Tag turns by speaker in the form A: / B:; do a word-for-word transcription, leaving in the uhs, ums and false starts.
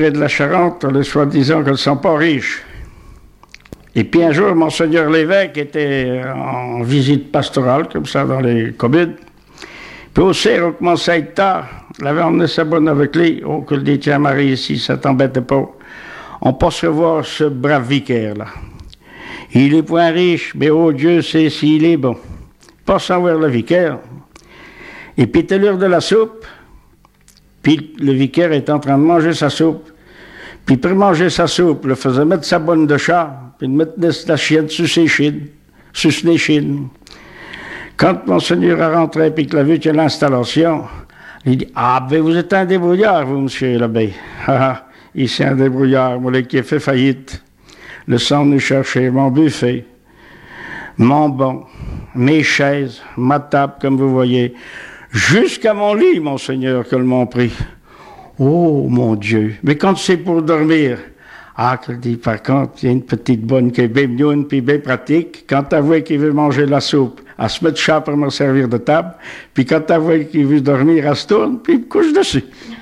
A: curés de la Charente, le soi-disant qu'ils ne sont pas riches. Et puis un jour, Monseigneur l'évêque était en visite pastorale, comme ça, dans les communes. Puis au cerf, on commençait à être tard. Il avait emmené sa bonne avec lui. Oh, que le dit, tiens, Marie, ici, ça t'embêtait pas. On passe revoir ce brave vicaire-là. Il est point riche, mais oh Dieu sait s'il est bon. Passe en voir le vicaire. Et puis, c'était l'heure de la soupe. Puis le vicaire est en train de manger sa soupe. Puis pour manger sa soupe, il faisait mettre sa bonne de chat, puis mettre la chienne sur ses chines, sur les chines. Quand Monseigneur a rentré et qu'il a vu qu'il y a l'installation, il dit « Ah, ben vous êtes un débrouillard, vous, monsieur l'abbé. Ah, ici un débrouillard, moi, qui a fait faillite. Le sang nous chercher, mon buffet, mon banc, mes chaises, ma table, comme vous voyez, jusqu'à mon lit, Monseigneur, que le m'ont pris. Oh, mon Dieu! Mais quand c'est pour dormir, ah, qu'elle dit, par contre, il y a une petite bonne qui est bien mignonne puis bien pratique. Quand tu vois qu'il veut manger la soupe, elle se met de chat pour me servir de table. Puis quand tu vois qu'il veut dormir, elle se tourne puis il me couche dessus.